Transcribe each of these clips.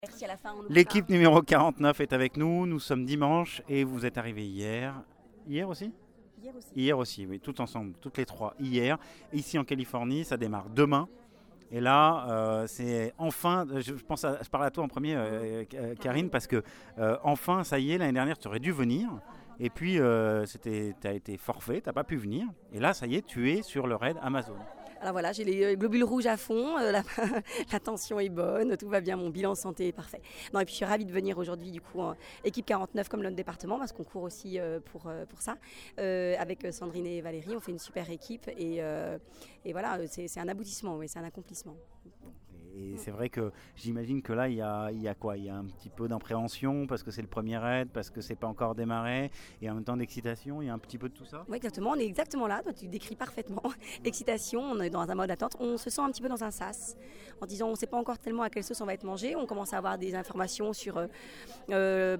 Merci à la fin. L'équipe numéro 49 est avec nous. Nous sommes dimanche et vous êtes arrivés hier. Hier aussi ? Hier aussi. Hier aussi, oui, tout ensemble, toutes les trois. Hier, ici en Californie, ça démarre demain. Et là, c'est enfin, je parle à toi en premier, Karine, parce que enfin, ça y est, l'année dernière, tu aurais dû venir. Et puis, tu as été forfait, tu n'as pas pu venir. Et là, ça y est, tu es sur le raid Amazon. Alors voilà, j'ai les globules rouges à fond, la tension est bonne, tout va bien, mon bilan santé est parfait. Non, et puis je suis ravie de venir aujourd'hui, du coup, équipe 49 comme notre département, parce qu'on court aussi pour ça. Avec Sandrine et Valérie, on fait une super équipe et voilà, c'est un aboutissement, oui, c'est un accomplissement. Et c'est vrai que j'imagine que là, il y a quoi ? Il y a un petit peu d'appréhension parce que c'est le premier raid, parce que c'est pas encore démarré, et en même temps d'excitation, il y a un petit peu de tout ça ? Oui, exactement, on est exactement là, toi tu décris parfaitement. Excitation, on est dans un mode d'attente, on se sent un petit peu dans un sas, en disant on ne sait pas encore tellement à quelle sauce on va être mangé, on commence à avoir des informations sur le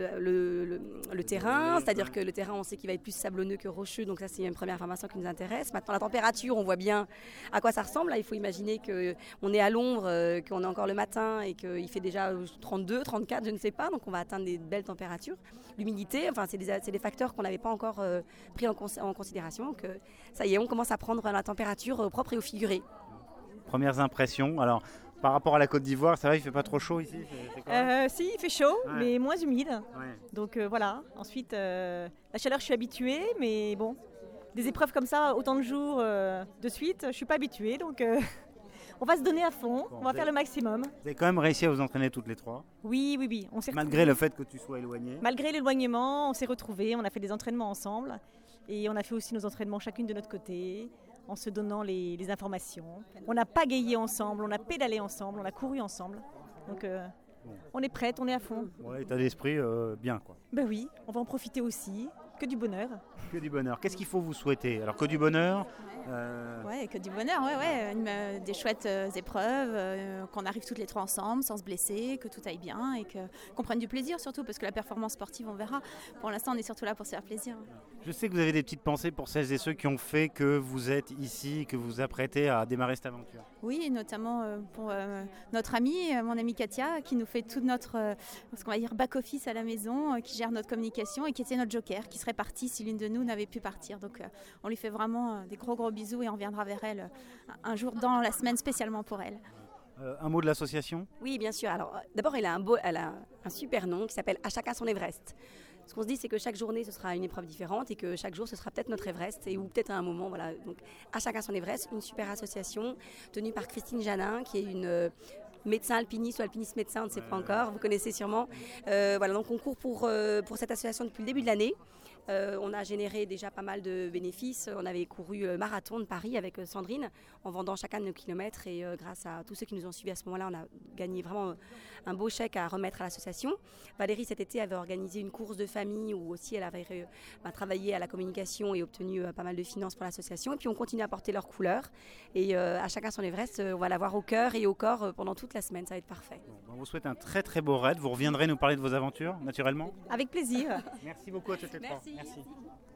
terrain, c'est-à-dire que le terrain, on sait qu'il va être plus sablonneux que rocheux, donc ça c'est une première information qui nous intéresse. Maintenant la température, on voit bien à quoi ça ressemble, là, il faut imaginer qu'on est à l'ombre, qu'on est encore le matin et qu'il fait déjà 32, 34, je ne sais pas, donc on va atteindre des belles températures. L'humidité, enfin c'est des facteurs qu'on n'avait pas encore pris en considération, donc ça y est, on commence à prendre la température au propre et au figuré. Premières impressions, alors par rapport à la Côte d'Ivoire, ça va, il fait pas trop chaud ici ? Si, il fait chaud, Ouais. mais moins humide. Ouais. Donc voilà. Ensuite, la chaleur, je suis habituée, mais bon, des épreuves comme ça, autant de jours de suite, je suis pas habituée. Donc on va se donner à fond, Bon, on va faire le maximum. Vous avez quand même réussi à vous entraîner toutes les trois, Oui, on s'est malgré le fait que tu sois éloigné. Malgré l'éloignement, on s'est retrouvés, on a fait des entraînements ensemble. Et on a fait aussi nos entraînements chacune de notre côté, en se donnant les informations. On a pagayé ensemble, on a pédalé ensemble, on a couru ensemble. Donc on est prête, on est à fond. Ouais, état d'esprit bien quoi. Ben oui, on va en profiter aussi, que du bonheur. Que du bonheur. Qu'est-ce qu'il faut vous souhaiter ? Alors que du bonheur. Ouais, que du bonheur, des chouettes épreuves, qu'on arrive toutes les trois ensemble sans se blesser, que tout aille bien et qu'on prenne du plaisir surtout, parce que la performance sportive, on verra. Pour l'instant, on est surtout là pour se faire plaisir. Je sais que vous avez des petites pensées pour celles et ceux qui ont fait que vous êtes ici, que vous vous apprêtez à démarrer cette aventure. Oui, notamment pour notre amie, mon amie Katia, qui nous fait tout notre ce qu'on va dire back-office à la maison, qui gère notre communication et qui était notre joker, qui serait partie si l'une de nous n'avait pu partir. Donc on lui fait vraiment des gros bisous et on viendra vers elle un jour dans la semaine spécialement pour elle. Un mot de l'association ? Oui, bien sûr. Alors, d'abord, elle a un super nom qui s'appelle « À chacun son Everest ». Ce qu'on se dit, c'est que chaque journée, ce sera une épreuve différente et que chaque jour, ce sera peut-être notre Everest ou peut-être à un moment. Voilà. Donc, À chacun son Everest, une super association tenue par Christine Janin, qui est une médecin alpiniste ou alpiniste médecin, on ne sait pas encore, vous connaissez sûrement. Voilà, donc on court pour cette association depuis le début de l'année. On a généré déjà pas mal de bénéfices. On avait couru le marathon de Paris avec Sandrine en vendant chacun de nos kilomètres et grâce à tous ceux qui nous ont suivis à ce moment-là, on a gagné vraiment un beau chèque à remettre à l'association. Valérie cet été avait organisé une course de famille où aussi elle avait travaillé à la communication et obtenu pas mal de finances pour l'association. Et puis on continue à porter leurs couleurs et à chacun son Everest, on va l'avoir au cœur et au corps pendant toute la semaine, ça va être parfait. Bon, on vous souhaite un très très beau raid. Vous reviendrez nous parler de vos aventures naturellement. Avec plaisir. Merci beaucoup à toutes les trois. Merci.